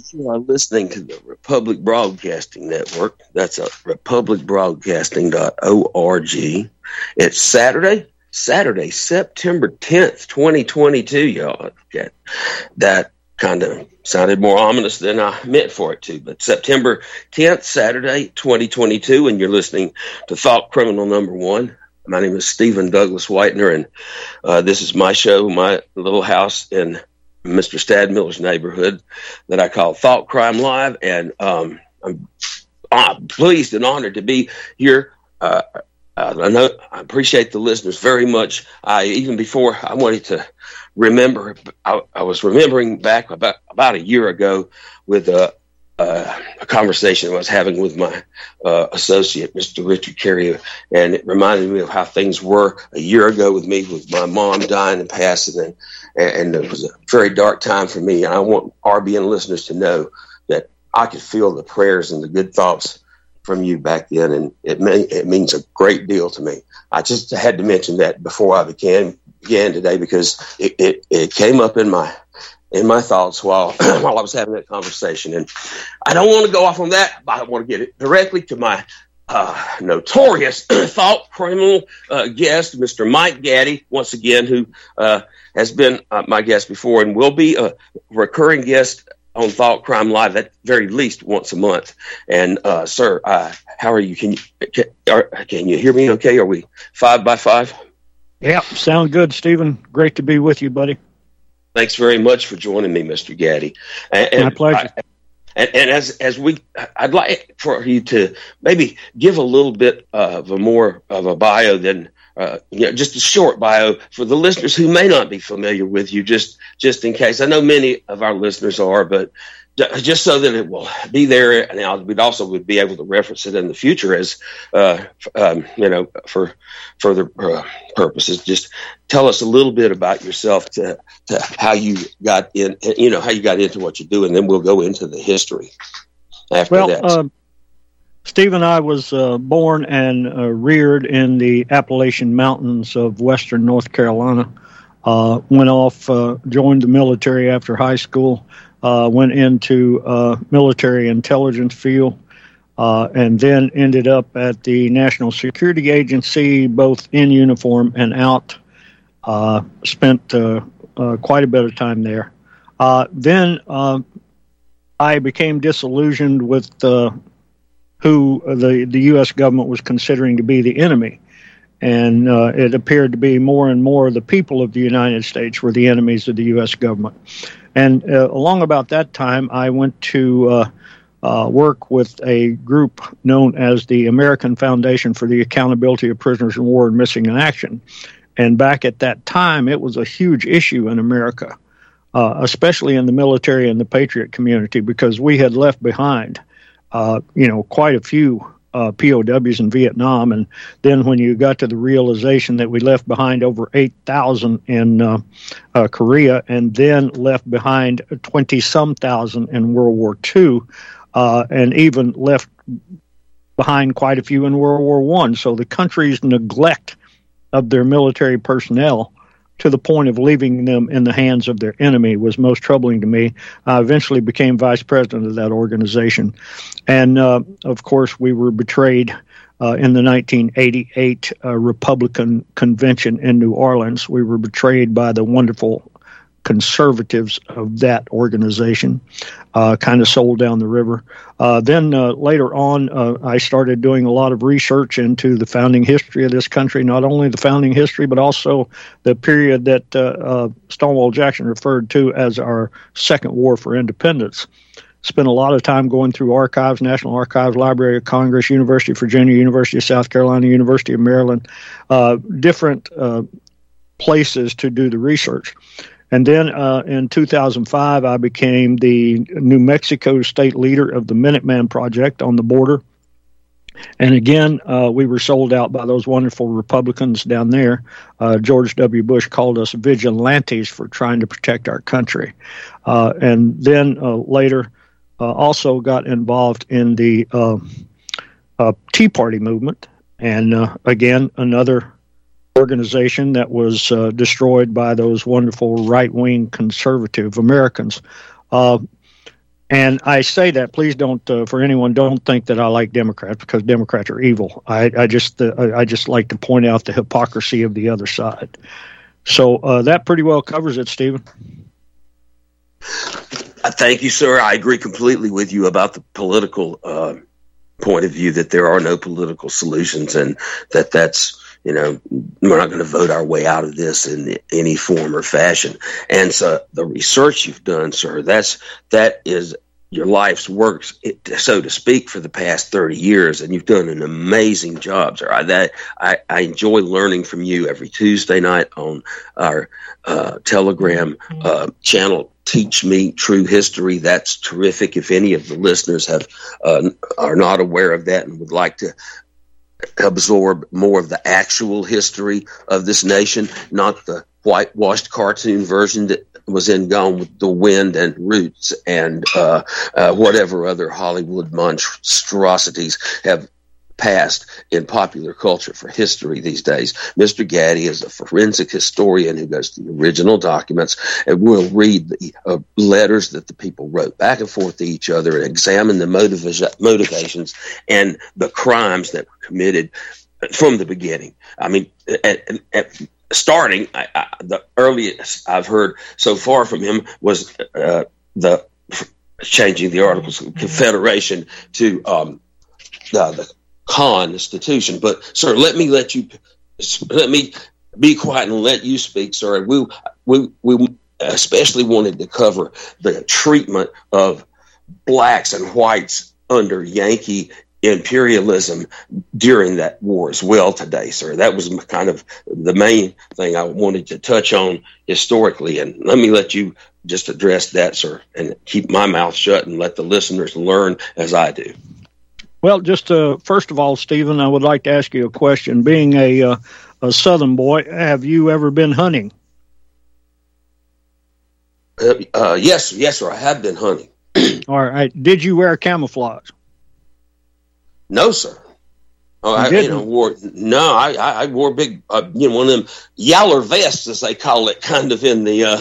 You are listening to the Republic Broadcasting Network. That's at republicbroadcasting.org. It's Saturday, September 10th, 2022, y'all. That kind of sounded more ominous than I meant for it to, but September 10th, Saturday, 2022, and you're listening to Thought Criminal Number One. My name is Stephen Douglas Whitener, and this is my show, my little house in Mr. Stadmiller's neighborhood that I call Thought Crime Live, and I'm pleased and honored to be here. I appreciate the listeners very much. Even before I wanted to remember, I was remembering back about a year ago with a conversation I was having with my associate, Mr. Richard Carrier, and it reminded me of how things were a year ago with me, with my mom dying and passing, and it was a very dark time for me. And I want RBN listeners to know that I could feel the prayers and the good thoughts from you back then, and it means a great deal to me. I just had to mention that before I began today, because it came up in my thoughts while I was having that conversation. And I don't want to go off on that, but I want to get it directly to my notorious thought criminal guest, Mr. Mike Gaddy, once again, who has been my guest before and will be a recurring guest on Thought Crime Live at very least once a month. And sir, how are you? Can you hear me okay? Are we 5 by 5? Yeah, sound good, Stephen. Great to be with you, buddy. Thanks very much for joining me, Mr. Gaddy. And my pleasure. I'd like for you to maybe give a little bit of a bio than just a short bio for the listeners who may not be familiar with you, just in case. I know many of our listeners are, but just so that it will be there. Now, we'd also be able to reference it in the future as, for further purposes. Just tell us a little bit about yourself to how you got in, how you got into what you do, and then we'll go into the history after that. Stephen, I was born and reared in the Appalachian Mountains of western North Carolina. Went off, joined the military after high school, went into military intelligence field, and then ended up at the National Security Agency, both in uniform and out. Spent quite a bit of time there. Then I became disillusioned with who the U.S. government was considering to be the enemy. And it appeared to be more and more the people of the United States were the enemies of the U.S. government. And along about that time, I went to work with a group known as the American Foundation for the Accountability of Prisoners of War and Missing in Action. And back at that time, it was a huge issue in America, especially in the military and the patriot community, because we had left behind quite a few POWs in Vietnam. And then when you got to the realization that we left behind over 8,000 in Korea, and then left behind 20-some thousand in World War II, and even left behind quite a few in World War I. So the country's neglect of their military personnel to the point of leaving them in the hands of their enemy was most troubling to me. I eventually became vice president of that organization. And, of course, we were betrayed in the 1988 Republican convention in New Orleans. We were betrayed by the wonderful conservatives of that organization, kind of sold down the river. Then later on, I started doing a lot of research into the founding history of this country, not only the founding history, but also the period that Stonewall Jackson referred to as our Second War for Independence. Spent a lot of time going through archives, National Archives, Library of Congress, University of Virginia, University of South Carolina, University of Maryland, different places to do the research. And then in 2005, I became the New Mexico state leader of the Minuteman Project on the border. And again, we were sold out by those wonderful Republicans down there. George W. Bush called us vigilantes for trying to protect our country. And then later also got involved in the Tea Party movement. And again, another organization that was destroyed by those wonderful right-wing conservative Americans. And I say that, please don't, for anyone, don't think that I like Democrats because Democrats are evil. I just like to point out the hypocrisy of the other side. So that pretty well covers it, Stephen. Thank you, sir. I agree completely with you about the political point of view, that there are no political solutions, and that's, we're not going to vote our way out of this in any form or fashion. And so the research you've done, sir, that is your life's work, so to speak, for the past 30 years, and you've done an amazing job, sir. I enjoy learning from you every Tuesday night on our Telegram channel, Teach Me True History. That's terrific. If any of the listeners are not aware of that and would like to absorb more of the actual history of this nation, not the whitewashed cartoon version that was in Gone with the Wind and Roots and whatever other Hollywood monstrosities have passed in popular culture for history these days. Mr. Gaddy is a forensic historian who goes to the original documents and will read the letters that the people wrote back and forth to each other and examine the motivations and the crimes that were committed from the beginning. I mean, at starting, the earliest I've heard so far from him was the changing the Articles of Confederation to the Constitution. But sir, let me be quiet and let you speak, sir. We especially wanted to cover the treatment of blacks and whites under Yankee imperialism during that war as well today, sir. That was kind of the main thing I wanted to touch on historically, and let me let you just address that, sir, and keep my mouth shut and let the listeners learn as I do. Well, just first of all, Stephen, I would like to ask you a question. Being a Southern boy, have you ever been hunting? Yes, sir. I have been hunting. All right. Did you wear camouflage? No, sir. I wore big, one of them yaller vests, as they call it, kind of in the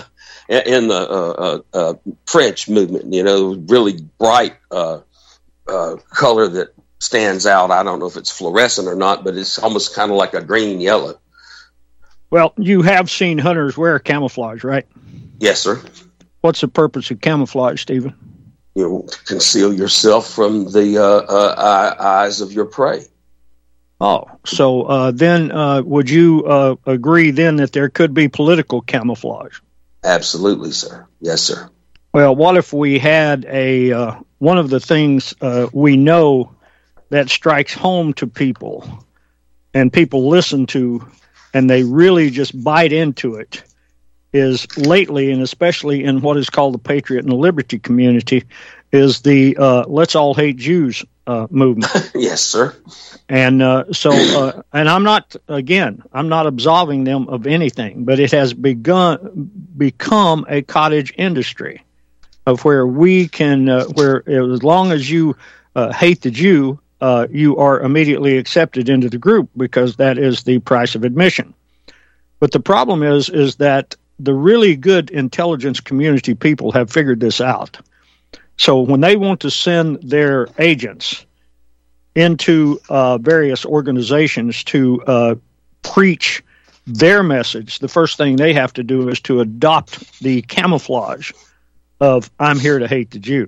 French movement. Really bright color that stands out. I don't know if it's fluorescent or not, but it's almost kind of like a green yellow. Well, you have seen hunters wear camouflage, right? Yes, sir. What's the purpose of camouflage, Stephen? To conceal yourself from the eyes of your prey. Oh, so then would you agree then that there could be political camouflage? Absolutely, sir. Yes, sir. Well, what if we had one of the things we know that strikes home to people and people listen to and they really just bite into it is lately, and especially in what is called the Patriot and the Liberty community, is the Let's All Hate Jews movement. Yes, sir. And and I'm not absolving them of anything, but it has become a cottage industry of where we can, where as long as you hate the Jew, you are immediately accepted into the group because that is the price of admission. But the problem is that the really good intelligence community people have figured this out. So when they want to send their agents into various organizations to preach their message, the first thing they have to do is to adopt the camouflage of "I'm here to hate the Jew."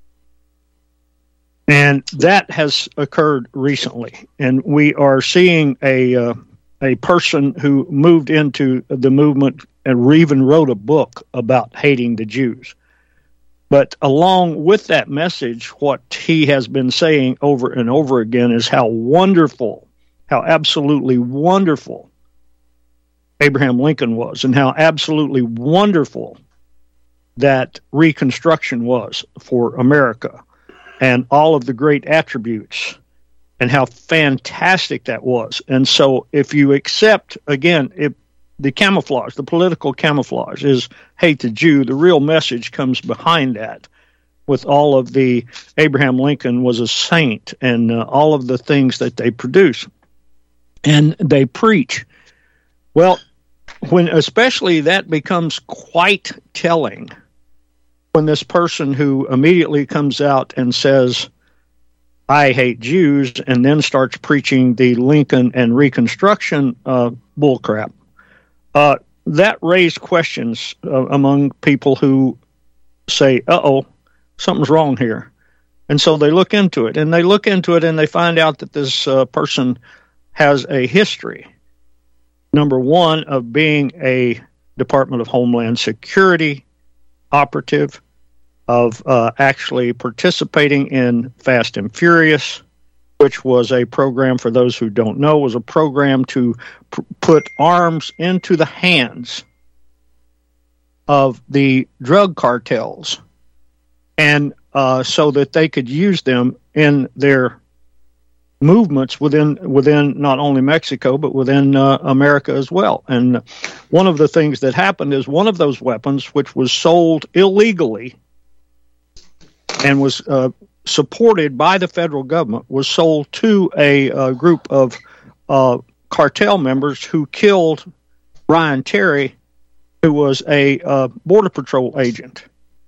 And that has occurred recently. And we are seeing a person who moved into the movement and even wrote a book about hating the Jews. But along with that message, what he has been saying over and over again is how wonderful, how absolutely wonderful Abraham Lincoln was, and how absolutely wonderful that Reconstruction was for America, and all of the great attributes, and how fantastic that was. And so if you accept, again, if the camouflage, the political camouflage is hate the Jew, the real message comes behind that with all of the Abraham Lincoln was a saint and all of the things that they produce and they preach. Well, when especially that becomes quite telling when this person who immediately comes out and says, I hate Jews, and then starts preaching the Lincoln and Reconstruction bullcrap, that raised questions among people who say, uh-oh, something's wrong here. And so they look into it, and they find out that this person has a history, number one, of being a Department of Homeland Security operative, of actually participating in Fast and Furious, which was a program, for those who don't know, was a program to put arms into the hands of the drug cartels, and so that they could use them in their movements within not only Mexico, but within America as well. And one of the things that happened is one of those weapons, which was sold illegally and was supported by the federal government, was sold to a group of cartel members who killed Ryan Terry, who was a Border Patrol agent.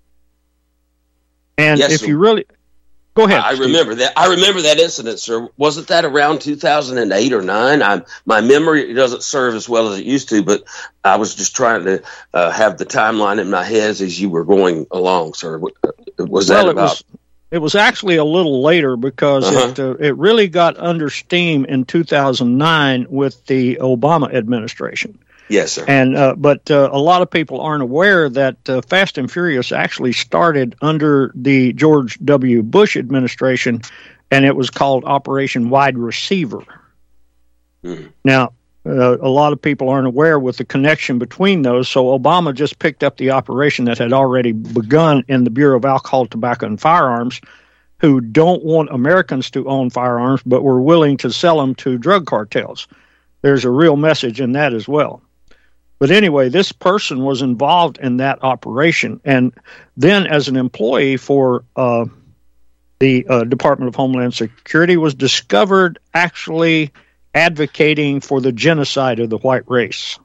And yes, if sir. you really... Go ahead. I remember that. I remember that incident, sir. Wasn't that around 2008 or 9? My memory doesn't serve as well as it used to, but I was just trying to have the timeline in my head as you were going along, sir. Was that about? It was actually a little later, because it really got under steam in 2009 with the Obama administration. Yes, sir. And but a lot of people aren't aware that Fast and Furious actually started under the George W. Bush administration, and it was called Operation Wide Receiver. Mm-hmm. Now, a lot of people aren't aware with the connection between those, so Obama just picked up the operation that had already begun in the Bureau of Alcohol, Tobacco, and Firearms, who don't want Americans to own firearms, but were willing to sell them to drug cartels. There's a real message in that as well. But anyway, this person was involved in that operation, and then as an employee for the Department of Homeland Security was discovered actually advocating for the genocide of the white race,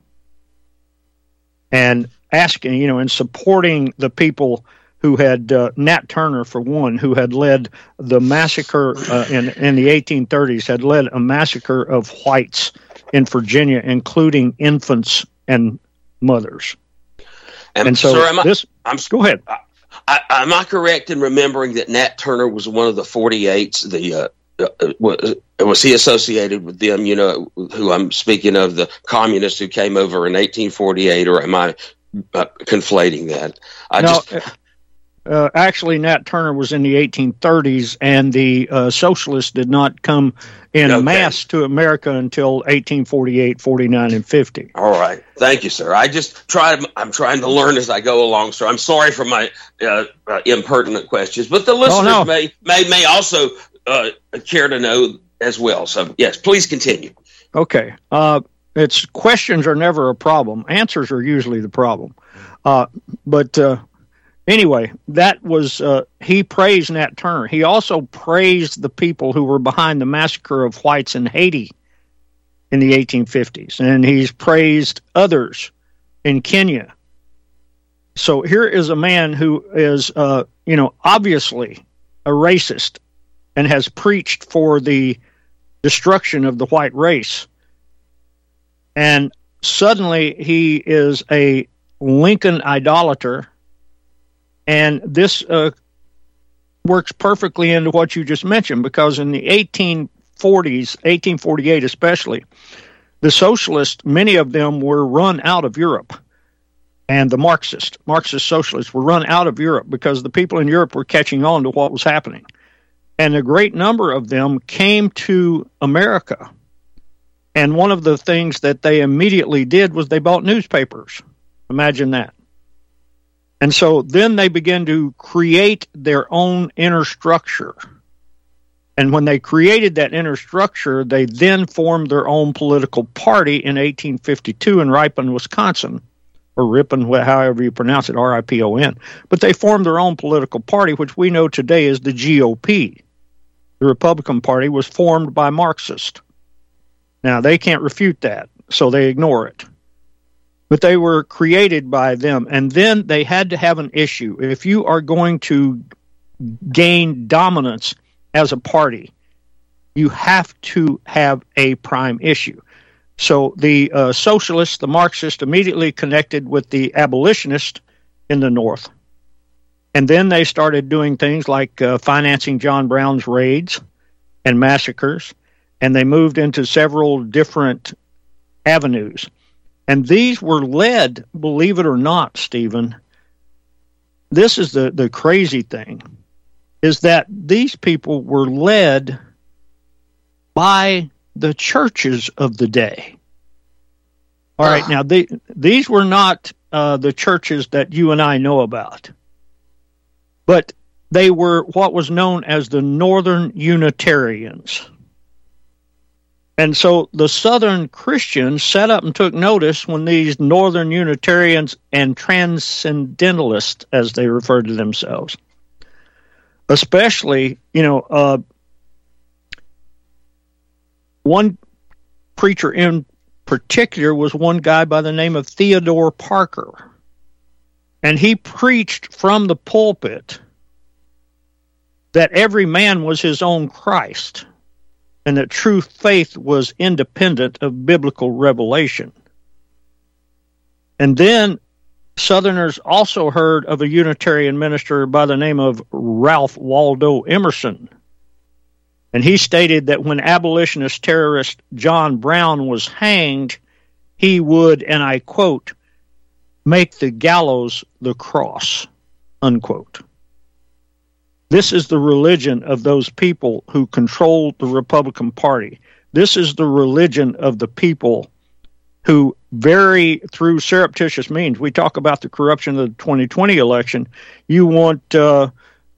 and asking, and supporting the people who had, Nat Turner, for one, who had led the massacre in the 1830s, had led a massacre of whites in Virginia, including infants and mothers. And so, sir, go ahead. Am I correct in remembering that Nat Turner was one of the 48s? Was he associated with them? Who I'm speaking of, the communists who came over in 1848, or am I conflating that? Actually, Nat Turner was in the 1830s, and the socialists did not come in mass to America until 1848, 49, and 50. All right. Thank you, sir. I'm trying to learn as I go along, sir. I'm sorry for my impertinent questions, but the listeners may also care to know as well. So, yes, please continue. Okay. It's questions are never a problem. Answers are usually the problem. Anyway, that was, he praised Nat Turner. He also praised the people who were behind the massacre of whites in Haiti in the 1850s. And he's praised others in Kenya. So here is a man who is, obviously a racist and has preached for the destruction of the white race. And suddenly he is a Lincoln idolater. And this works perfectly into what you just mentioned, because in the 1840s, 1848 especially, the socialists, many of them were run out of Europe. And the Marxist socialists were run out of Europe because the people in Europe were catching on to what was happening. And a great number of them came to America. And one of the things that they immediately did was they bought newspapers. Imagine that. And so then they began to create their own inner structure. And when they created that inner structure, they then formed their own political party in 1852 in Ripon, Wisconsin, or Ripon, however you pronounce it, R-I-P-O-N. But they formed their own political party, which we know today as the GOP. The Republican Party was formed by Marxists. Now, they can't refute that, so they ignore it. But they were created by them. And then they had to have an issue. If you are going to gain dominance as a party, you have to have a prime issue. So the socialists, the Marxists, immediately connected with the abolitionists in the North. And then they started doing things like financing John Brown's raids and massacres. And they moved into several different avenues. And these were led, believe it or not, Stephen, this is the crazy thing, is that these people were led by the churches of the day. All right, now these were not the churches that you and I know about, but they were what was known as the Northern Unitarians. And so the Southern Christians sat up and took notice when these Northern Unitarians and Transcendentalists, as they referred to themselves, especially, one preacher in particular was one guy by the name of Theodore Parker. And he preached from the pulpit that every man was his own Christ, and that true faith was independent of biblical revelation. And then Southerners also heard of a Unitarian minister by the name of Ralph Waldo Emerson. And he stated that when abolitionist terrorist John Brown was hanged, he would, and I quote, make the gallows the cross, unquote. This is the religion of those people who control the Republican Party. This is the religion of the people who through surreptitious means. We talk about the corruption of the 2020 election. You want the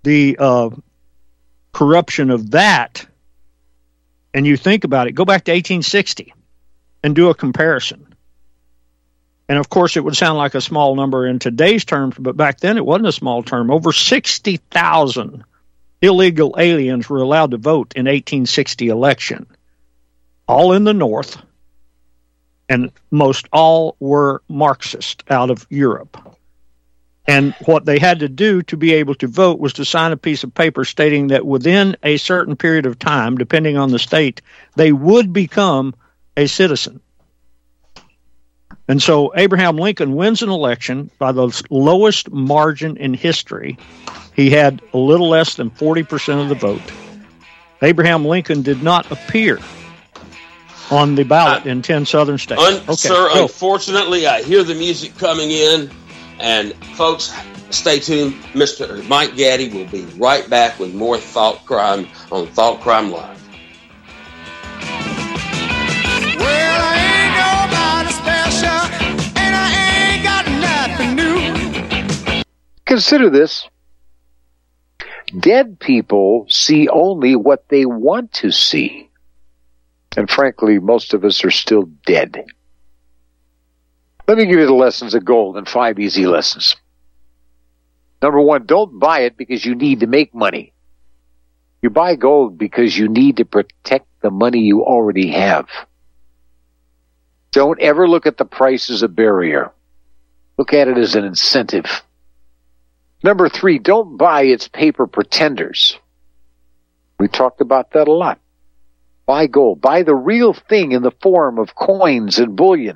corruption of that, and you think about it. Go back to 1860 and do a comparison. And, of course, it would sound like a small number in today's terms, but back then it wasn't a small term. Over 60,000 illegal aliens were allowed to vote in 1860 election, all in the North, and most all were Marxist out of Europe. And what they had to do to be able to vote was to sign a piece of paper stating that within a certain period of time, depending on the state, they would become a citizen. And so Abraham Lincoln wins an election by the lowest margin in history. He had a little less than 40% of the vote. Abraham Lincoln did not appear on the ballot in 10 southern states. Sir, unfortunately, I hear the music coming in. And folks, stay tuned. Mr. Mike Gaddy will be right back with more Thought Crime on Thought Crime Live. Well, I ain't nobody special, and I ain't got nothing new. Consider this. Dead people see only what they want to see. And frankly, most of us are still dead. Let me give you the lessons of gold in 5 easy lessons. Number 1, don't buy it because you need to make money. You buy gold because you need to protect the money you already have. Don't ever look at the price as a barrier. Look at it as an incentive. Number 3, don't buy its paper pretenders. We talked about that a lot. Buy gold. Buy the real thing in the form of coins and bullion.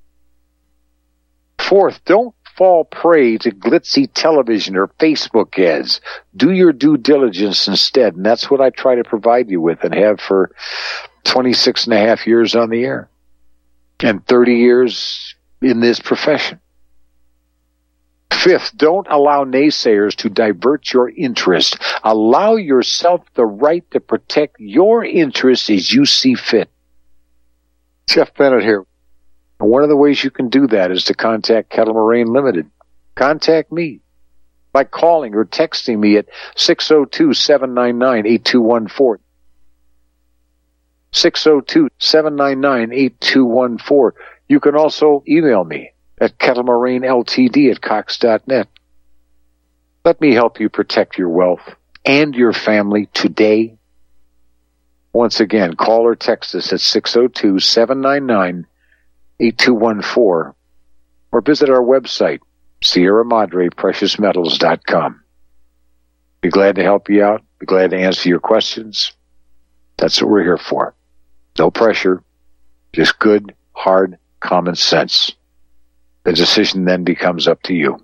4th, don't fall prey to glitzy television or Facebook ads. Do your due diligence instead, and that's what I try to provide you with and have for 26 and a half years on the air and 30 years in this profession. 5th, don't allow naysayers to divert your interest. Allow yourself the right to protect your interests as you see fit. Jeff Bennett here. And one of the ways you can do that is to contact Kettle Moraine Limited. Contact me by calling or texting me at 602-799-8214. 602-799-8214. You can also email me at kettlemoraineLTD@cox.net. Let me help you protect your wealth and your family today. Once again, call or text us at 602-799-8214. or visit our website, SierraMadrePreciousMetals.com. Be glad to help you out. Be glad to answer your questions. That's what we're here for. No pressure, just good, hard, common sense. The decision then becomes up to you.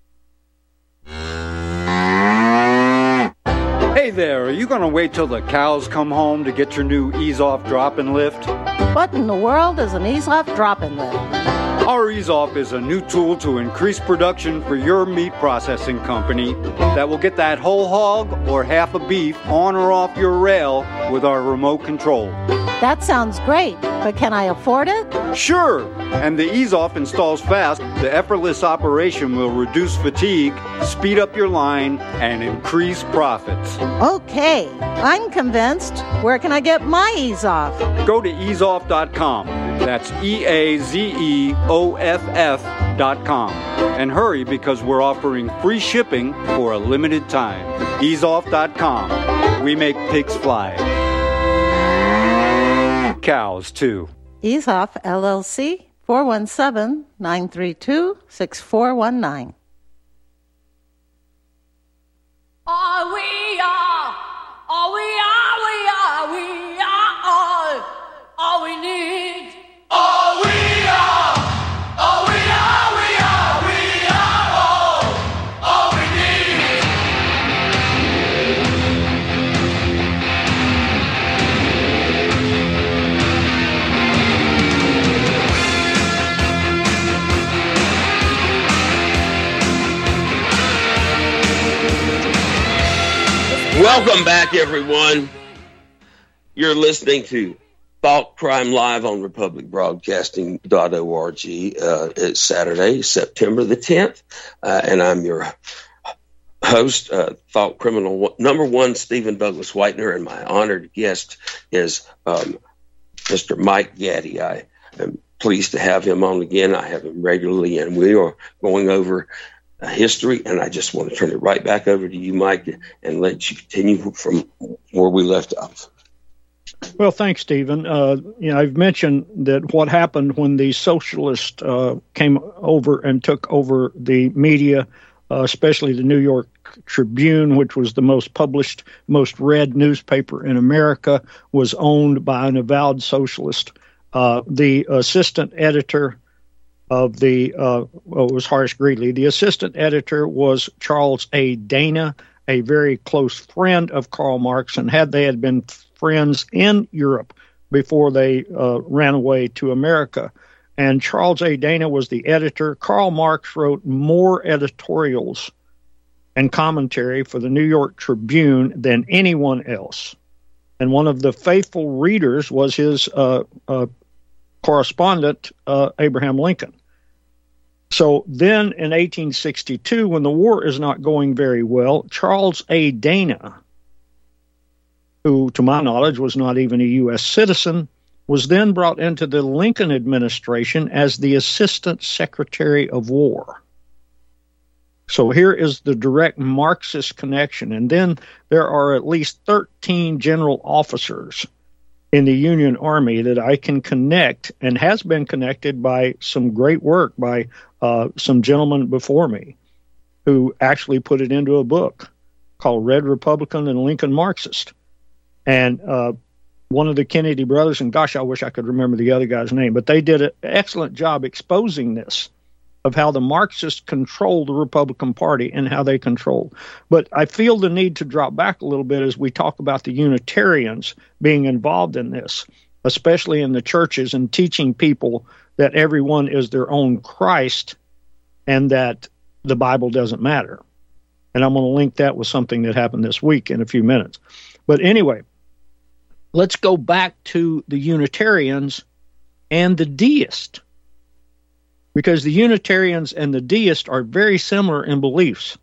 Hey there, are you going to wait till the cows come home to get your new ease-off drop-and lift? What in the world is an ease-off drop-and lift? Our ease-off is a new tool to increase production for your meat processing company that will get that whole hog or half a beef on or off your rail with our remote control. That sounds great, but can I afford it? Sure, and the ease-off installs fast. The effortless operation will reduce fatigue, speed up your line, and increase profits. Okay, I'm convinced. Where can I get my ease-off? Go to easeoff.com. That's EAZEOFF.com. And hurry, because we're offering free shipping for a limited time. Easeoff.com. We make pigs fly. Cows, too. Ease-off, LLC, 417-932-6419. Oh, we are all we need. Oh, we are all we need. Welcome back, everyone. You're listening to Thought Crime Live on republicbroadcasting.org. It's Saturday, September the 10th, and I'm your host, Thought Criminal number one, Stephen Douglas Whitener, and my honored guest is Mr. Mike Gaddy. I am pleased to have him on again. I have him regularly, and we are going over history, and I just want to turn it right back over to you, Mike, and let you continue from where we left off. Well, thanks, Stephen. I've mentioned that what happened when the socialists came over and took over the media, especially the New York Tribune, which was the most published, most read newspaper in America, was owned by an avowed socialist. The assistant editor of it was Horace Greeley. The assistant editor was Charles A. Dana, a very close friend of Karl Marx, and they had been friends in Europe before they ran away to America. And Charles A. Dana was the editor. Karl Marx wrote more editorials and commentary for the New York Tribune than anyone else. And one of the faithful readers was his correspondent, Abraham Lincoln. So then in 1862, when the war is not going very well, Charles A. Dana, who, to my knowledge, was not even a U.S. citizen, was then brought into the Lincoln administration as the Assistant Secretary of War. So here is the direct Marxist connection. And then there are at least 13 general officers in the Union Army that I can connect, and has been connected by some great work by some gentlemen before me who actually put it into a book called Red Republican and Lincoln Marxist. And one of the Kennedy brothers, and gosh, I wish I could remember the other guy's name, but they did an excellent job exposing this, of how the Marxists control the Republican Party and how they control. But I feel the need to drop back a little bit as we talk about the Unitarians being involved in this, especially in the churches, and teaching people that everyone is their own Christ and that the Bible doesn't matter. And I'm going to link that with something that happened this week in a few minutes. But anyway, let's go back to the Unitarians and the deists, because the Unitarians and the deists are very similar in beliefs.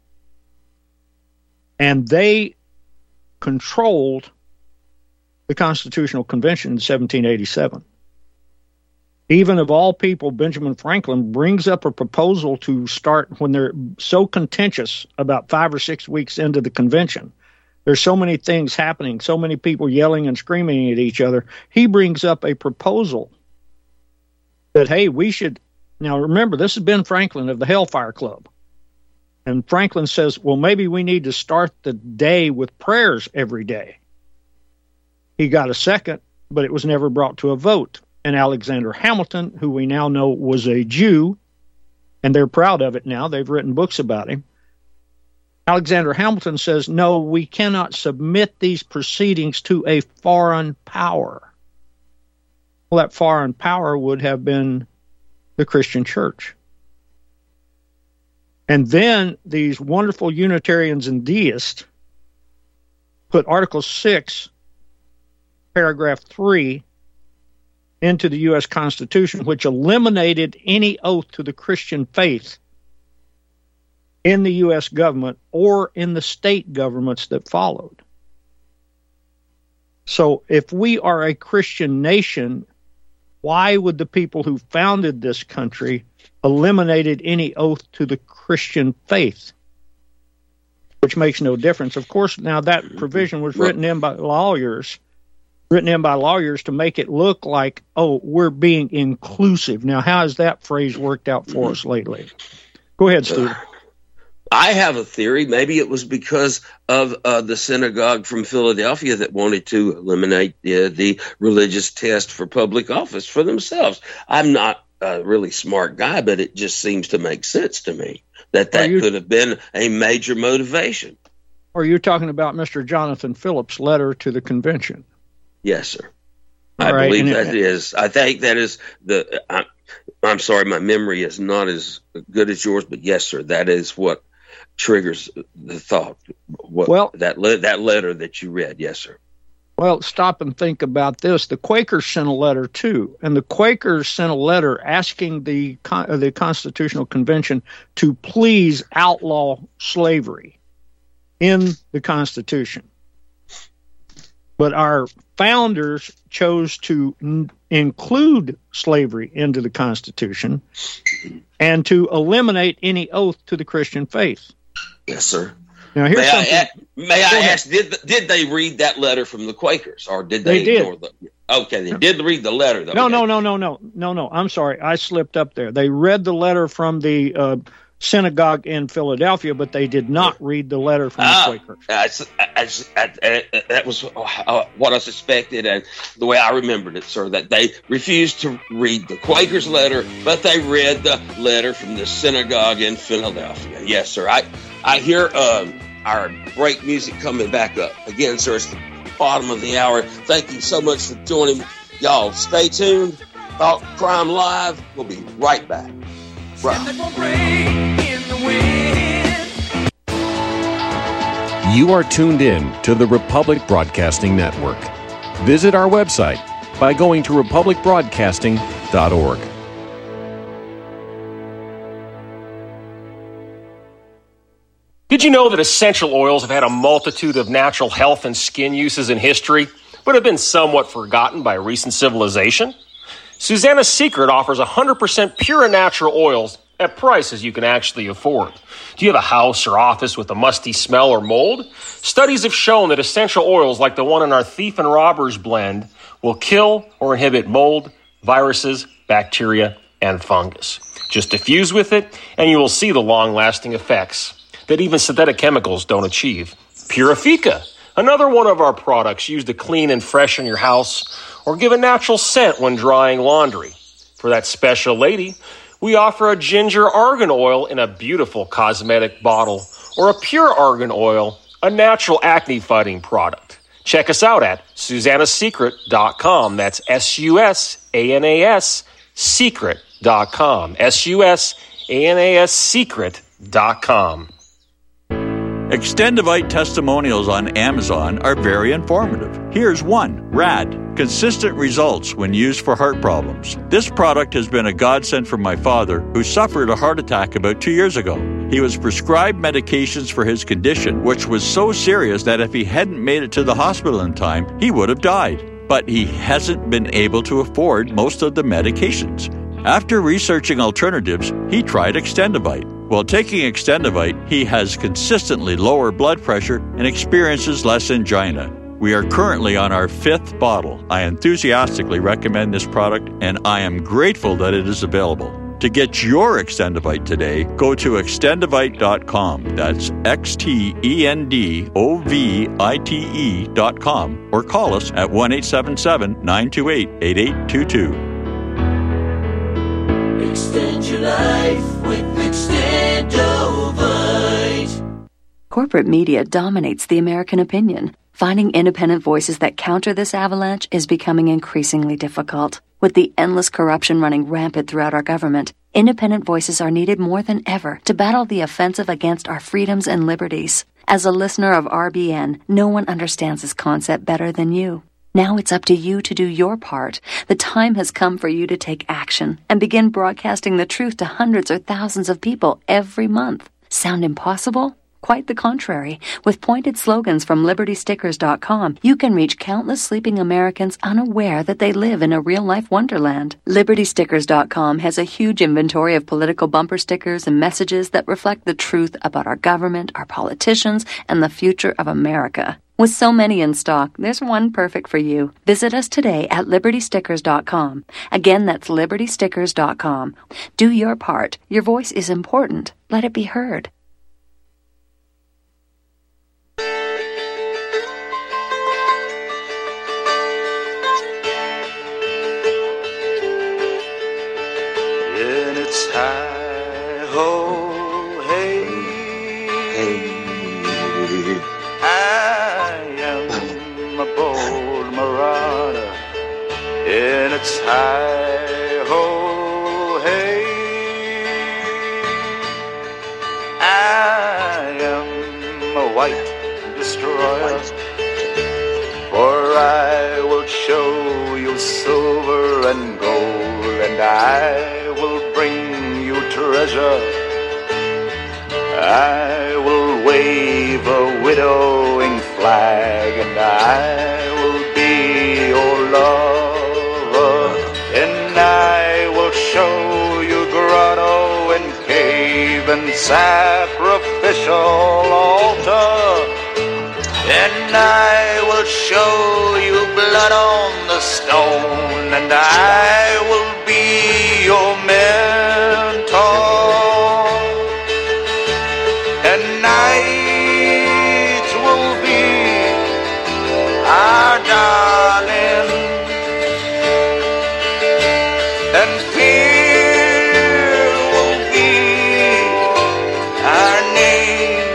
And they controlled the Constitutional Convention in 1787. Even of all people, Benjamin Franklin brings up a proposal to start, when they're so contentious about 5 or 6 weeks into the convention. There's so many things happening, so many people yelling and screaming at each other. He brings up a proposal that, hey, we should Now, remember, this is Ben Franklin of the Hellfire Club. And Franklin says, well, maybe we need to start the day with prayers every day. He got a second, but it was never brought to a vote. And Alexander Hamilton, who we now know was a Jew, and they're proud of it now. They've written books about him. Alexander Hamilton says, no, we cannot submit these proceedings to a foreign power. Well, that foreign power would have been the Christian church. And then these wonderful Unitarians and deists put Article 6, Paragraph 3, into the U.S. Constitution, which eliminated any oath to the Christian faith in the U.S. government or in the state governments that followed. So if we are a Christian nation, why would the people who founded this country eliminated any oath to the Christian faith? Which makes no difference. Of course, now that provision was written in by lawyers to make it look like, oh, we're being inclusive. Now, how has that phrase worked out for us lately? Go ahead, Steve. I have a theory. Maybe it was because of the synagogue from Philadelphia that wanted to eliminate the religious test for public office for themselves. I'm not a really smart guy, but it just seems to make sense to me that could have been a major motivation. Are you talking about Mr. Jonathan Phillips' letter to the convention? Yes, sir. I believe that is. I think that is I'm sorry, my memory is not as good as yours, but yes, sir, that is what triggers the thought. That letter that you read, yes, sir. Well, stop and think about this. The Quakers sent a letter too, and the Quakers sent a letter asking the Constitutional Convention to please outlaw slavery in the Constitution. But our founders chose to include slavery into the Constitution and to eliminate any oath to the Christian faith. Yes, sir. Now, here's may I ask, did they read that letter from the Quakers, or did they ignore them? Okay, they did read the letter, though. No. I'm sorry. I slipped up there. They read the letter from the synagogue in Philadelphia, but they did not read the letter from the Quakers. That was what I suspected, and the way I remembered it, sir, that they refused to read the Quakers' letter, but they read the letter from the synagogue in Philadelphia. Yes, sir. I hear our break music coming back up. Again, sir, it's the bottom of the hour. Thank you so much for joining me. Y'all, stay tuned. Thought Crime Live. We'll be right back. You are tuned in to the Republic Broadcasting Network. Visit our website by going to republicbroadcasting.org. Did you know that essential oils have had a multitude of natural health and skin uses in history, but have been somewhat forgotten by recent civilization? Susanna's Secret offers 100% pure and natural oils at prices you can actually afford. Do you have a house or office with a musty smell or mold? Studies have shown that essential oils like the one in our Thief and Robbers blend will kill or inhibit mold, viruses, bacteria, and fungus. Just diffuse with it, and you will see the long-lasting effects that even synthetic chemicals don't achieve. Purifica, another one of our products used to clean and freshen your house or give a natural scent when drying laundry. For that special lady, we offer a ginger argan oil in a beautiful cosmetic bottle or a pure argan oil, a natural acne-fighting product. Check us out at susannasecret.com. That's SUSANAS secret.com. SUSANAS secret.com. Extendivite testimonials on Amazon are very informative. Here's one. RAD. Consistent results when used for heart problems. This product has been a godsend for my father, who suffered a heart attack about 2 years ago. He was prescribed medications for his condition, which was so serious that if he hadn't made it to the hospital in time, he would have died. But he hasn't been able to afford most of the medications. After researching alternatives, he tried Extendivite. While taking Extendivite, he has consistently lower blood pressure and experiences less angina. We are currently on our 5th bottle. I enthusiastically recommend this product, and I am grateful that it is available. To get your Extendovite today, go to extendovite.com. That's XTENDOVITE.com, or call us at 1-877-928-8822. Extend your life with Extendovite. Corporate media dominates the American opinion. Finding independent voices that counter this avalanche is becoming increasingly difficult. With the endless corruption running rampant throughout our government, independent voices are needed more than ever to battle the offensive against our freedoms and liberties. As a listener of RBN, no one understands this concept better than you. Now it's up to you to do your part. The time has come for you to take action and begin broadcasting the truth to hundreds or thousands of people every month. Sound impossible? Quite the contrary. With pointed slogans from LibertyStickers.com, you can reach countless sleeping Americans unaware that they live in a real-life wonderland. LibertyStickers.com has a huge inventory of political bumper stickers and messages that reflect the truth about our government, our politicians, and the future of America. With so many in stock, there's one perfect for you. Visit us today at LibertyStickers.com. Again, that's LibertyStickers.com. Do your part. Your voice is important. Let it be heard. Hi-ho, hey, hey, I am a bold marauder, and it's hi-ho, hey, I am a white destroyer, for I will show you silver and gold, and I will bring treasure. I will wave a widowing flag, and I will be your lover, and I will show you grotto and cave and sacrificial altar, and I will show you blood on the stone, and I will be your mentor, and night will be our darling, and fear will be our name.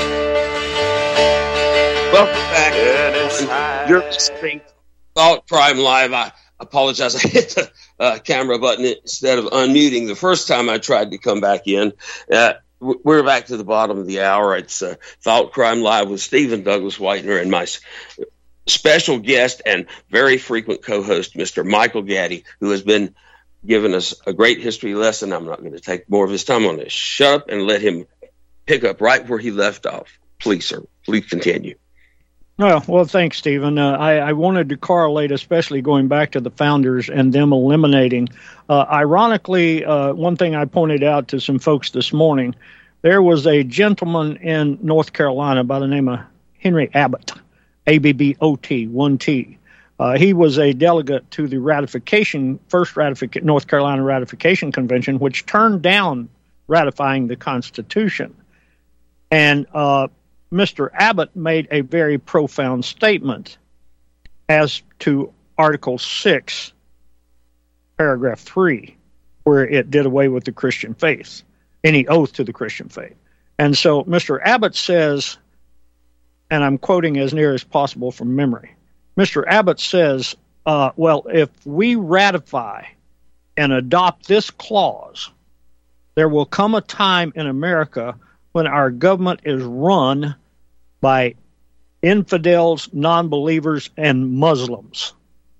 Welcome back. You're listening to Thought Crime Live. I apologize. I hit the camera button instead of unmuting the first time I tried to come back in. We're back to the bottom of the hour. It's Thought Crime Live with Stephen Douglas Whitener and my special guest and very frequent co-host, Mr. Michael Gaddy, who has been giving us a great history lesson. I'm not going to take more of his time on this. Shut up and let him pick up right where he left off. Please, sir. Please continue. Oh, well, thanks, Stephen. I wanted to correlate, especially going back to the founders and them eliminating. Ironically, one thing I pointed out to some folks this morning, there was a gentleman in North Carolina by the name of Henry Abbott, A-B-B-O-T, 1T. He was a delegate to the first North Carolina Ratification Convention, which turned down ratifying the Constitution. And Mr. Abbott made a very profound statement as to Article 6, Paragraph 3, where it did away with the Christian faith, any oath to the Christian faith. And so Mr. Abbott says, and I'm quoting as near as possible from memory, Mr. Abbott says, well, if we ratify and adopt this clause, there will come a time in America when our government is run by infidels, non-believers, and Muslims.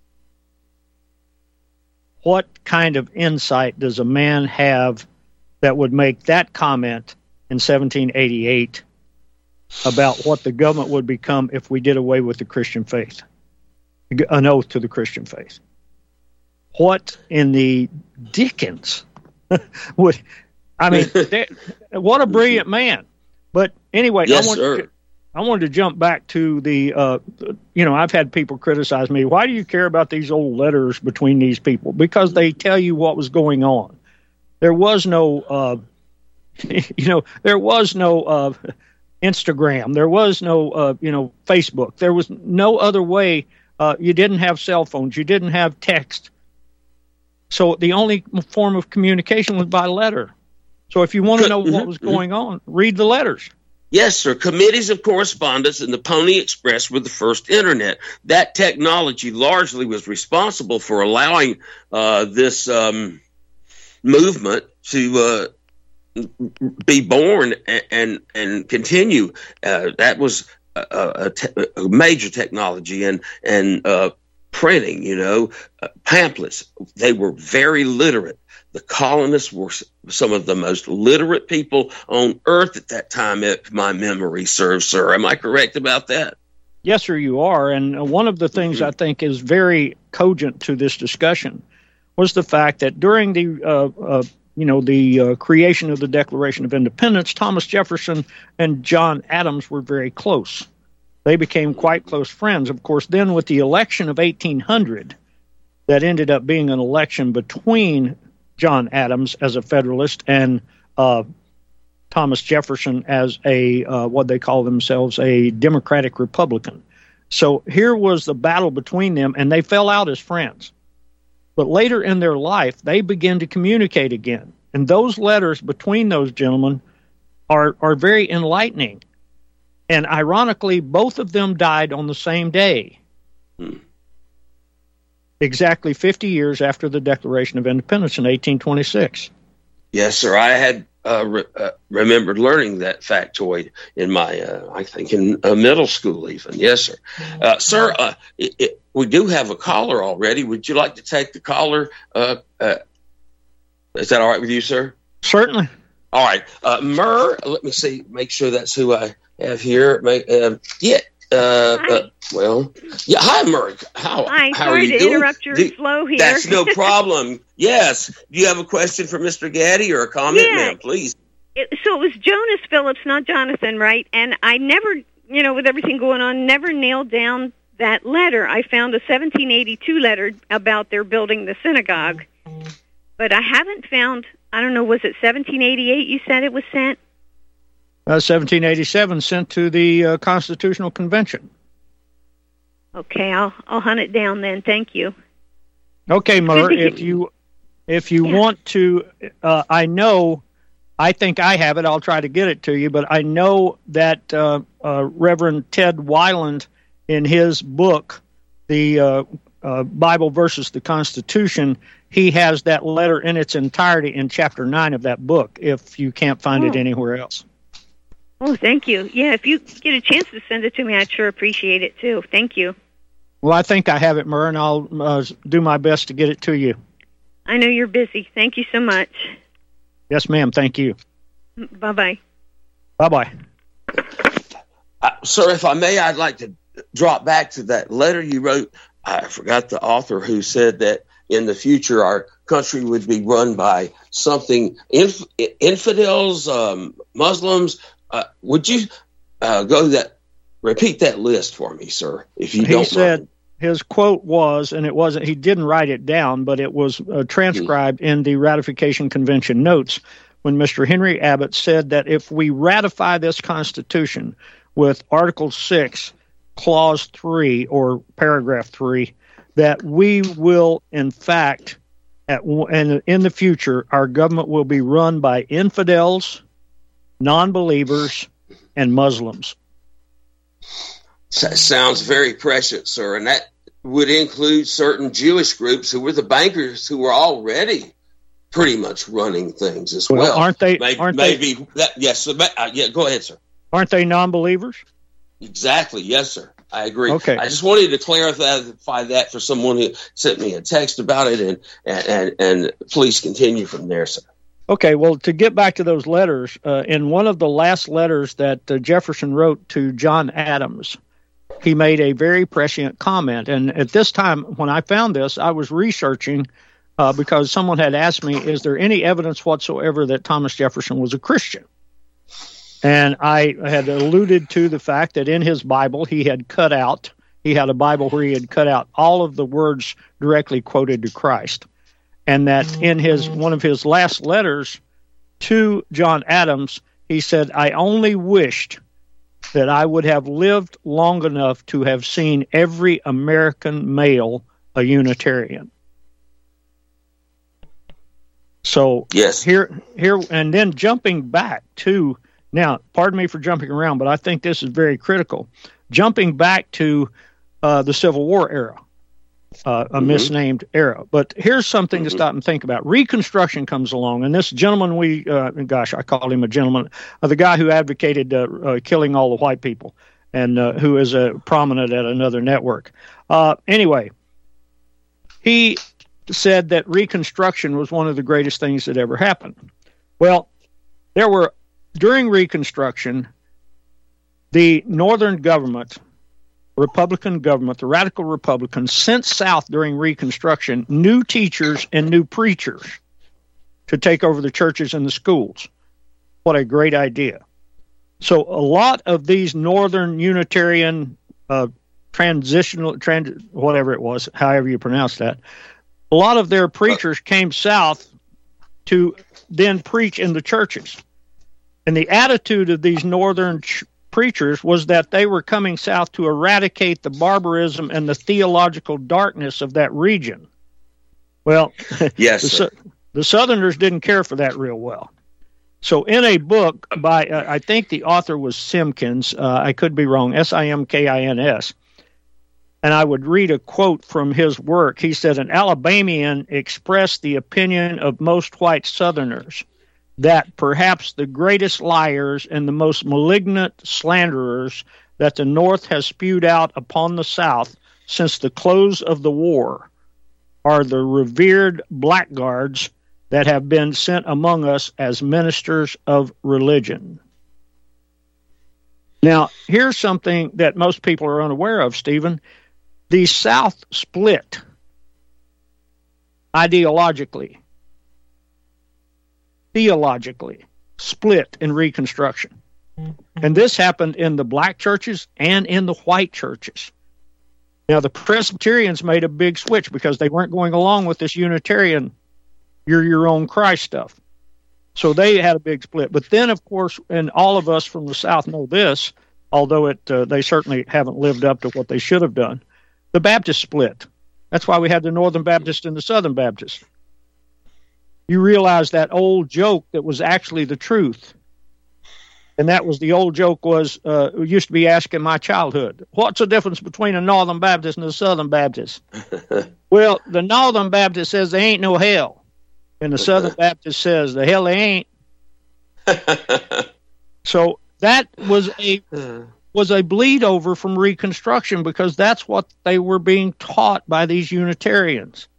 What kind of insight does a man have that would make that comment in 1788 about what the government would become if we did away with the Christian faith, an oath to the Christian faith? What in the dickens would... I mean, what a brilliant man. But anyway, yes, I wanted to jump back to the, I've had people criticize me. Why do you care about these old letters between these people? Because they tell you what was going on. There was no, there was no Instagram. There was no, Facebook. There was no other way. You didn't have cell phones. You didn't have text. So the only form of communication was by letter. So if you want to know what was going on, read the letters. Yes, sir. Committees of correspondence and the Pony Express were the first internet. That technology largely was responsible for allowing this movement to be born and continue. That was a major technology, and printing, pamphlets. They were very literate. The colonists were some of the most literate people on earth at that time, if my memory serves, sir. Am I correct about that? Yes, sir, you are. And one of the things I think is very cogent to this discussion was the fact that during the creation of the Declaration of Independence, Thomas Jefferson and John Adams were very close. They became quite close friends. Of course, then with the election of 1800, that ended up being an election between John Adams as a Federalist and Thomas Jefferson as a, what they call themselves, a Democratic Republican. So here was the battle between them, and they fell out as friends. But later in their life, they began to communicate again. And those letters between those gentlemen are very enlightening. And ironically, both of them died on the same day, exactly 50 years after the Declaration of Independence in 1826. Yes, sir. I had remembered learning that factoid in my, I think, in middle school even. Yes, sir. Sir, we do have a caller already. Would you like to take the caller? Is that all right with you, sir? Certainly. All right. Murr, let me see, make sure that's who I have here. Hi. Hi, Murray. How are you doing? Sorry to interrupt your flow here. That's no problem. Yes. Do you have a question for Mr. Gaddy or a comment, ma'am? Please. So it was Jonas Phillips, not Jonathan, right? And I never, with everything going on, never nailed down that letter. I found a 1782 letter about their building the synagogue. But I haven't found, I don't know, was it 1788 you said it was sent? 1787, sent to the Constitutional Convention. Okay, I'll hunt it down then. Thank you. Okay, Murr, if you want to, I think I have it. I'll try to get it to you, but I know that Reverend Ted Weiland, in his book, the Bible versus the Constitution, he has that letter in its entirety in Chapter 9 of that book, if you can't find it anywhere else. Oh, thank you. Yeah, if you get a chance to send it to me, I'd sure appreciate it, too. Thank you. Well, I think I have it, Murr, and I'll do my best to get it to you. I know you're busy. Thank you so much. Yes, ma'am. Thank you. Bye-bye. Bye-bye. Sir, if I may, I'd like to drop back to that letter you wrote. I forgot the author who said that in the future our country would be run by something, infidels, Muslims. Would you repeat that list for me, sir, if you don't mind? He said his quote was, and it wasn't, he didn't write it down, but it was transcribed in the Ratification Convention notes when Mr. Henry Abbott said that if we ratify this Constitution with Article 6, Clause 3, or Paragraph 3, that we will, in fact, and in the future, our government will be run by infidels, non-believers, and Muslims. Sounds very prescient, sir, and that would include certain Jewish groups who were the bankers who were already pretty much running things as well. Aren't they? Yes. Yeah, go ahead, sir. Aren't they non-believers? Exactly. Yes, sir. I agree. Okay. I just wanted to clarify that for someone who sent me a text about it, and please continue from there, sir. Okay, well, to get back to those letters, in one of the last letters that Jefferson wrote to John Adams, he made a very prescient comment. And at this time, when I found this, I was researching because someone had asked me, is there any evidence whatsoever that Thomas Jefferson was a Christian? And I had alluded to the fact that in his Bible, he had a Bible where he had cut out all of the words directly quoted to Christ. and that in one of his last letters to John Adams, he said, "I only wished that I would have lived long enough to have seen every American male a Unitarian." So yes, here, and then jumping back to now. Pardon me for jumping around, but I think this is very critical. Jumping back to the Civil War era, a misnamed era. But here's something to stop and think about. Reconstruction comes along, and this gentleman, I called him a gentleman, the guy who advocated killing all the white people, and who is prominent at another network. Anyway, he said that Reconstruction was one of the greatest things that ever happened. Well, during Reconstruction, the Northern government, Republican government, the radical Republicans, sent south during Reconstruction new teachers and new preachers to take over the churches and the schools. What a great idea. So a lot of these Northern Unitarian whatever it was, however you pronounce that, a lot of their preachers came south to then preach in the churches. And the attitude of these Northern preachers was that they were coming south to eradicate the barbarism and the theological darkness of that region. Well, yes, the Southerners didn't care for that real well. So in a book by, I think the author was Simkins, I could be wrong, Simkins, and I would read a quote from his work. He said, "An Alabamian expressed the opinion of most white Southerners that perhaps the greatest liars and the most malignant slanderers that the North has spewed out upon the South since the close of the war are the revered blackguards that have been sent among us as ministers of religion." Now, here's something that most people are unaware of, Stephen. The South split ideologically, theologically, split in Reconstruction. And this happened in the black churches and in the white churches. Now, the Presbyterians made a big switch because they weren't going along with this Unitarian, you're your own Christ stuff. So they had a big split. But then, of course, and all of us from the South know this, although they certainly haven't lived up to what they should have done, the Baptist split. That's why we had the Northern Baptist and the Southern Baptist. You realize that old joke that was actually the truth. And that was the old joke was, used to be asked in my childhood, what's the difference between a Northern Baptist and a Southern Baptist? Well, the Northern Baptist says there ain't no hell. And the Southern Baptist says the hell they ain't. So that was a bleed over from Reconstruction because that's what they were being taught by these Unitarians.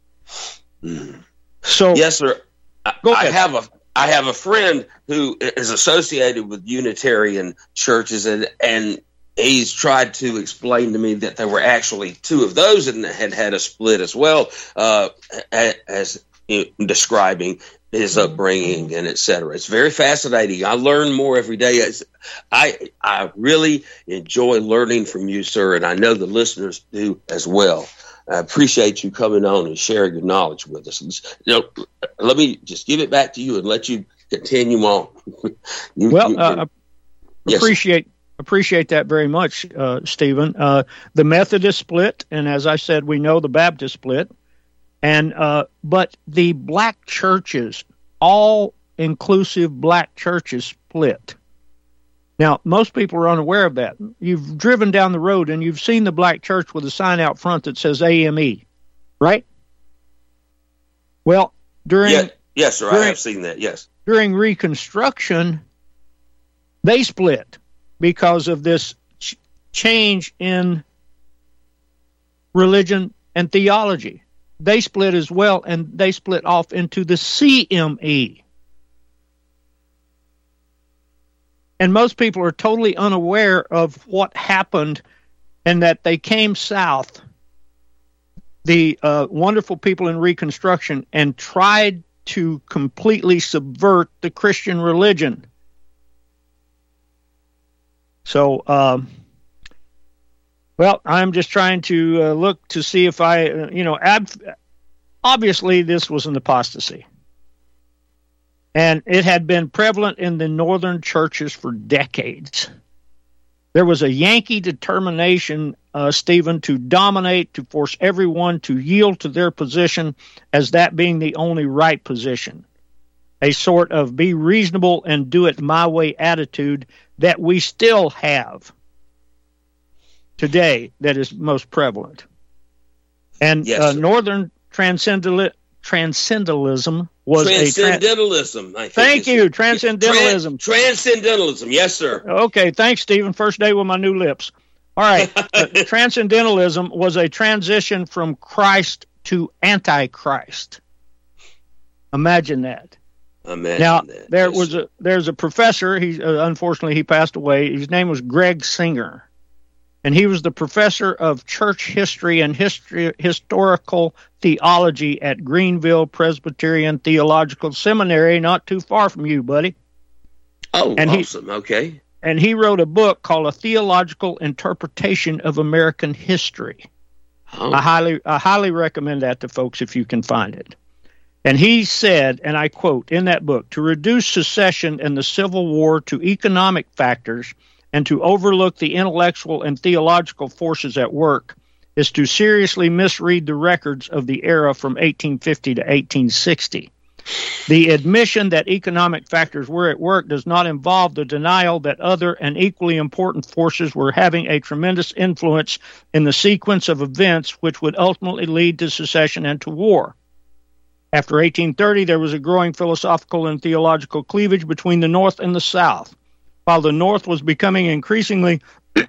So yes, sir. I have a friend who is associated with Unitarian churches, and he's tried to explain to me that there were actually two of those and had a split as well, as describing his upbringing and etc. It's very fascinating. I learn more every day. I really enjoy learning from you, sir, and I know the listeners do as well. I appreciate you coming on and sharing your knowledge with us. Let me just give it back to you and let you continue on. Appreciate that very much, Stephen. The Methodist split, and as I said, we know the Baptist split. And but the black churches, all inclusive black churches, split. Now, most people are unaware of that. You've driven down the road and you've seen the black church with a sign out front that says AME, right? Well, yes, sir, I have seen that. Yes, during Reconstruction, they split because of this change in religion and theology. They split as well, and they split off into the CME. And most people are totally unaware of what happened and that they came south, the wonderful people in Reconstruction, and tried to completely subvert the Christian religion. So, well, I'm just trying to look to see if Obviously, this was an apostasy. And it had been prevalent in the northern churches for decades. There was a Yankee determination, Stephen, to dominate, to force everyone to yield to their position as that being the only right position. A sort of be reasonable and do it my way attitude that we still have today that is most prevalent. And Yes, northern transcendentalism was transcendentalism. I think Thank you, transcendentalism. Transcendentalism, yes, sir. Okay, thanks, Stephen. First day with my new lips. All right, transcendentalism was a transition from Christ to Antichrist. Imagine that. Now, there's a professor. He unfortunately he passed away. His name was Greg Singer, and he was the professor of church history and historical theology at Greenville Presbyterian Theological Seminary, not too far from you, buddy. Oh, and awesome. Okay. And he wrote a book called A Theological Interpretation of American History. Oh. I highly recommend that to folks if you can find it. And he said, and I quote in that book, to reduce secession and the Civil War to economic factors and to overlook the intellectual and theological forces at work is to seriously misread the records of the era from 1850 to 1860. The admission that economic factors were at work does not involve the denial that other and equally important forces were having a tremendous influence in the sequence of events which would ultimately lead to secession and to war. After 1830, there was a growing philosophical and theological cleavage between the North and the South. While the North was becoming increasingly,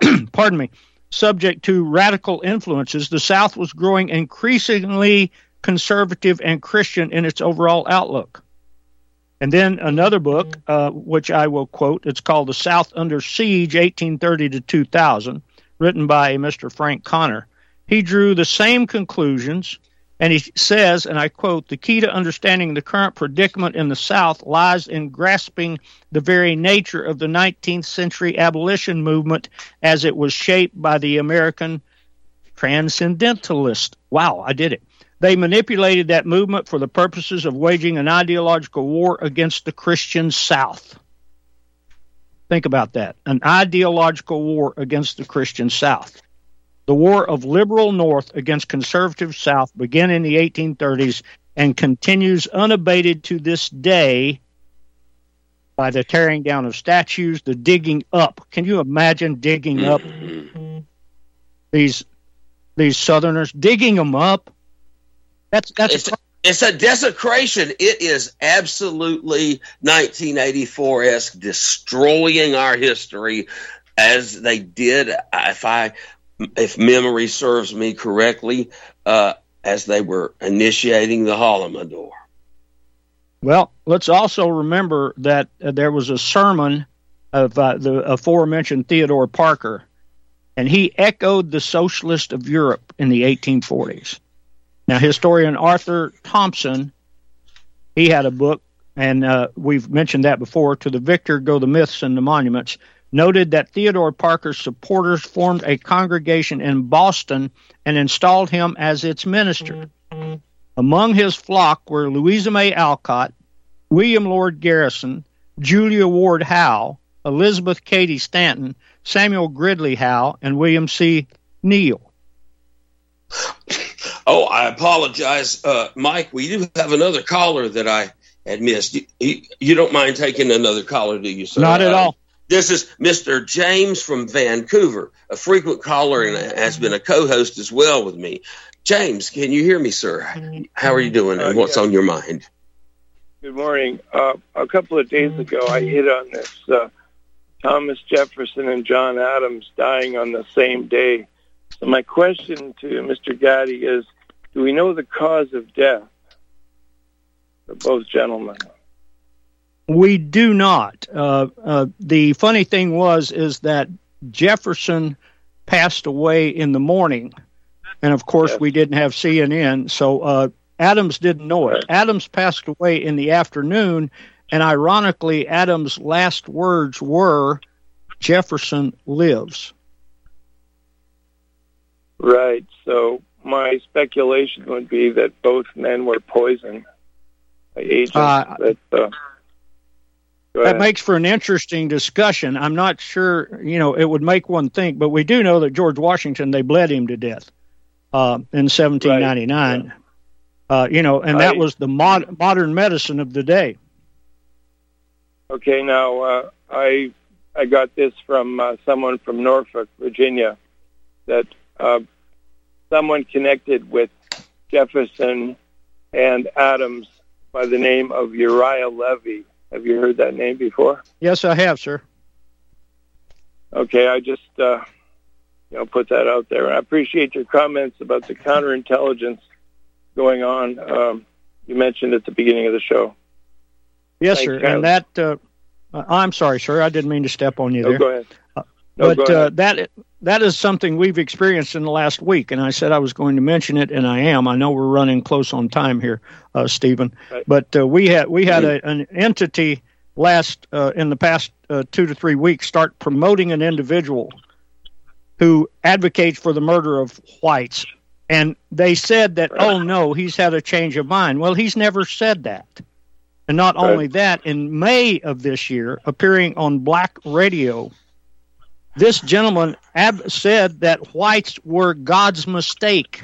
subject to radical influences, the South was growing increasingly conservative and Christian in its overall outlook. And then another book, which I will quote, it's called The South Under Siege, 1830 to 2000, written by Mr. Frank Connor. He drew the same conclusions, and he says, and I quote, the key to understanding the current predicament in the South lies in grasping the very nature of the 19th century abolition movement as it was shaped by the American transcendentalists. Wow, I did it. They manipulated that movement for the purposes of waging an ideological war against the Christian South. Think about that. An ideological war against the Christian South. The war of liberal North against conservative South began in the 1830s and continues unabated to this day by the tearing down of statues, the digging up. Can you imagine digging up these Southerners, digging them up? It's a desecration. It is absolutely 1984-esque, destroying our history as they did, if memory serves me correctly, as they were initiating the Holodomor. Well, let's also remember that there was a sermon of the aforementioned Theodore Parker, and he echoed the socialist of Europe in the 1840s. Now, historian Arthur Thompson, he had a book, and we've mentioned that before, To the Victor Go the Myths and the Monuments, noted that Theodore Parker's supporters formed a congregation in Boston and installed him as its minister. Among his flock were Louisa May Alcott, William Lord Garrison, Julia Ward Howe, Elizabeth Cady Stanton, Samuel Gridley Howe, and William C. Neal. Oh, I apologize, Mike. We do have another caller that I had missed. You don't mind taking another caller, do you, sir? Not at all. This is Mr. James from Vancouver, a frequent caller and has been a co-host as well with me. James, can you hear me, sir? How are you doing, and what's on your mind? Good morning. A couple of days ago, I hit on this Thomas Jefferson and John Adams dying on the same day. So my question to Mr. Gaddy is, do we know the cause of death for both gentlemen? We do not. The funny thing is that Jefferson passed away in the morning, and of course we didn't have CNN, so Adams didn't know it. Adams passed away in the afternoon, and ironically, Adams' last words were, "Jefferson lives." Right. So my speculation would be that both men were poisoned by agents. That makes for an interesting discussion. I'm not sure, it would make one think, but we do know that George Washington, they bled him to death in 1799. Right. And that was the modern medicine of the day. Okay, now I got this from someone from Norfolk, Virginia, that someone connected with Jefferson and Adams by the name of Uriah Levy. Have you heard that name before? Yes, I have, sir. Okay, I just put that out there. I appreciate your comments about the counterintelligence going on. You mentioned at the beginning of the show. Yes, Thanks, sir. Charlie. And that, I'm sorry, sir. I didn't mean to step on you there. Go ahead. But that is something we've experienced in the last week, and I said I was going to mention it, and I am. I know we're running close on time here, Stephen. Right. But we had an entity in the past 2 to 3 weeks start promoting an individual who advocates for the murder of whites, and they said that, oh no, he's had a change of mind. Well, he's never said that. And not only that, in May of this year, appearing on Black Radio, this gentleman said that whites were God's mistake.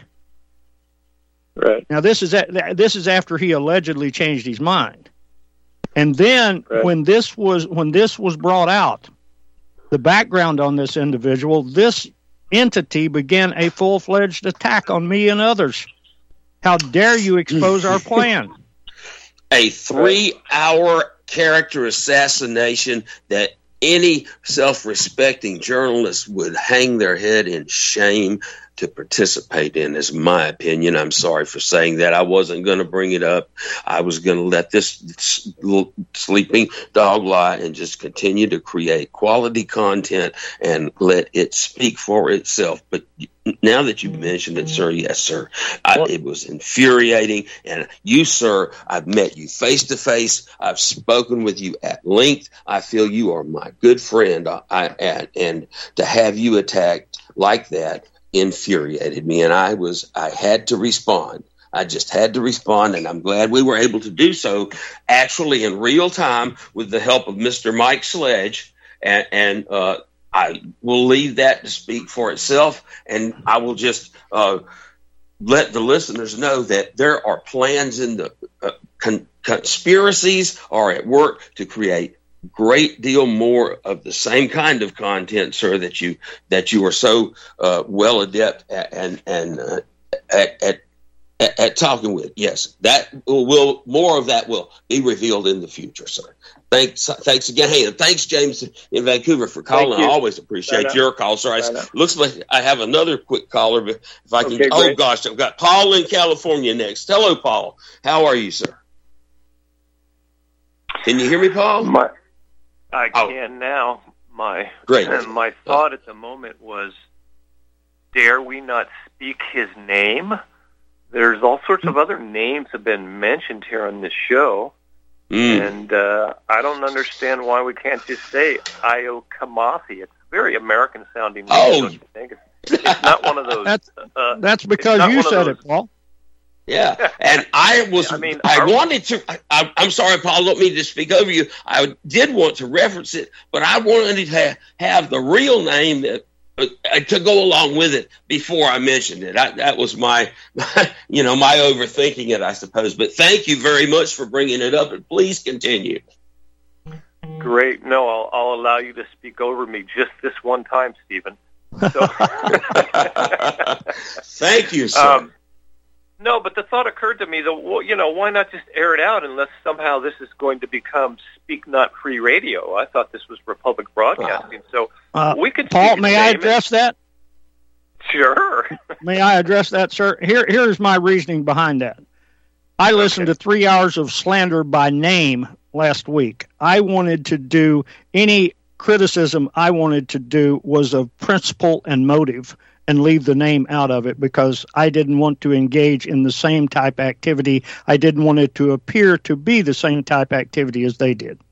Right. Now, this is after he allegedly changed his mind. And then when this was brought out, the background on this individual, this entity began a full-fledged attack on me and others. How dare you expose our plan? A 3-hour character assassination that any self-respecting journalist would hang their head in shame to participate in, is my opinion. I'm sorry for saying that. I wasn't going to bring it up. I was going to let this little sleeping dog lie and just continue to create quality content and let it speak for itself. But now that you've mentioned it, sir, yes, sir, it was infuriating. And you, sir, I've met you face to face. I've spoken with you at length. I feel you are my good friend. And to have you attacked like that infuriated me, and I had to respond. I just had to respond, and I'm glad we were able to do so actually in real time with the help of Mr. Mike Sledge, and I will leave that to speak for itself, and I will just let the listeners know that there are plans in the conspiracies are at work to create great deal more of the same kind of content, sir, that you are so well adept at talking with. Yes, that will more of that will be revealed in the future, sir. Thanks again. Hey, and thanks, James in Vancouver, for calling. I always appreciate your call, sir. Looks like I have another quick caller. If I can, oh gosh, I've got Paul in California next. Hello, Paul. How are you, sir? Can you hear me, Paul? I can now. My thought at the moment was, dare we not speak his name? There's all sorts of other names have been mentioned here on this show, and I don't understand why we can't just say Io Kamathi. It's a very American-sounding name, don't you think? It's not one of those. That's because you said it, Paul. Yeah, and I wanted to. I'm sorry, Paul. Don't mean to speak over you. I did want to reference it, but I wanted to have the real name that to go along with it before I mentioned it. That was my overthinking it, I suppose. But thank you very much for bringing it up, and please continue. Great. No, I'll allow you to speak over me just this one time, Stephen. So. Thank you, sir. No, but the thought occurred to me that, why not just air it out unless somehow this is going to become Speak Not Free Radio? I thought this was Republic Broadcasting, so we could. Paul, may I address that? Sure. May I address that, sir? Here's my reasoning behind that. I listened to 3 hours of slander by name last week. I wanted to do any criticism I wanted to do was of principle and motive, and leave the name out of it because I didn't want to engage in the same type activity. I didn't want it to appear to be the same type activity as they did.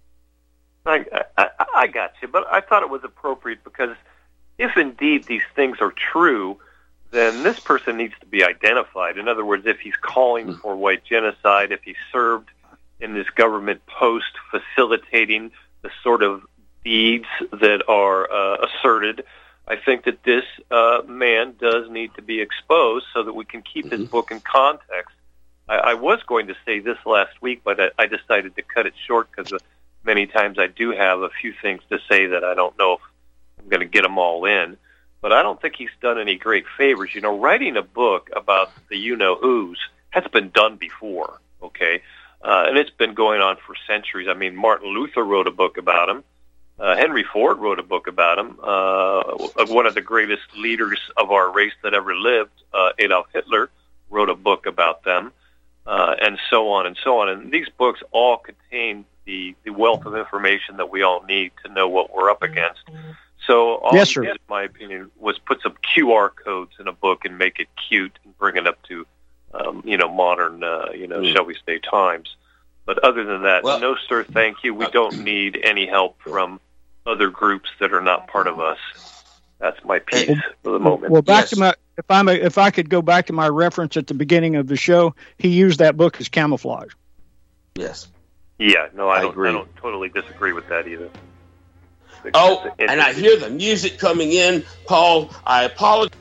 I got you, but I thought it was appropriate because if indeed these things are true, then this person needs to be identified. In other words, if he's calling for white genocide, if he served in this government post facilitating the sort of deeds that are asserted, I think that this man does need to be exposed so that we can keep his book in context. I was going to say this last week, but I decided to cut it short because many times I do have a few things to say that I don't know if I'm going to get them all in. But I don't think he's done any great favors. You know, writing a book about the you-know-whos has been done before, okay? And it's been going on for centuries. I mean, Martin Luther wrote a book about him. Henry Ford wrote a book about him. One of the greatest leaders of our race that ever lived, Adolf Hitler, wrote a book about them, and so on and so on. And these books all contain the wealth of information that we all need to know what we're up against. So all he did, in my opinion, was put some QR codes in a book and make it cute and bring it up to, modern, shall we say, times. But other than that, no, sir, thank you. We don't need any help from other groups that are not part of us. That's my piece for the moment. Well, back to my, if I could go back to my reference at the beginning of the show, he used that book as camouflage. Yes. Yeah, no, I don't totally disagree with that either. Oh, and I hear the music coming in. Paul, I apologize.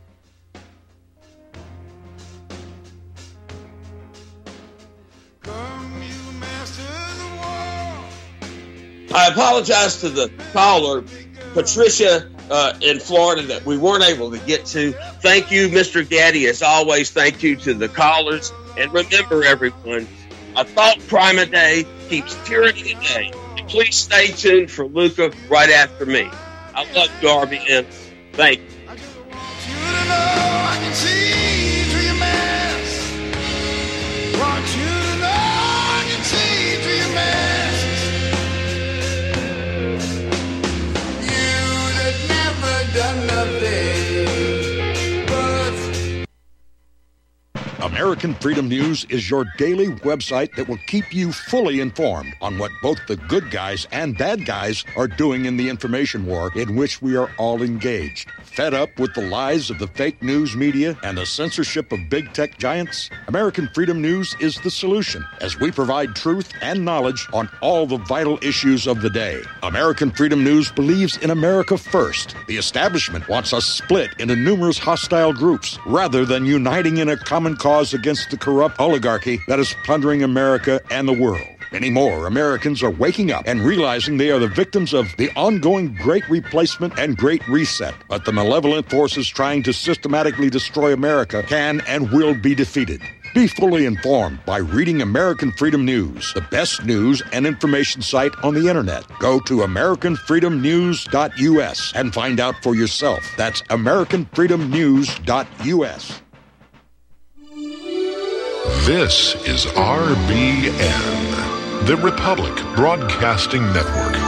I apologize to the caller, Patricia, in Florida, that we weren't able to get to. Thank you, Mr. Gaddy, as always. Thank you to the callers. And remember, everyone, a thought crime a day keeps tyranny a day. Please stay tuned for Luca right after me. I love you, RBN. Thank you. American Freedom News is your daily website that will keep you fully informed on what both the good guys and bad guys are doing in the information war in which we are all engaged. Fed up with the lies of the fake news media and the censorship of big tech giants? American Freedom News is the solution, as we provide truth and knowledge on all the vital issues of the day. American Freedom News believes in America first. The establishment wants us split into numerous hostile groups rather than uniting in a common cause against the corrupt oligarchy that is plundering America and the world. Many more Americans are waking up and realizing they are the victims of the ongoing Great Replacement and Great Reset. But the malevolent forces trying to systematically destroy America can and will be defeated. Be fully informed by reading American Freedom News, the best news and information site on the internet. Go to AmericanFreedomNews.us and find out for yourself. That's AmericanFreedomNews.us. This is RBN, the Republic Broadcasting Network.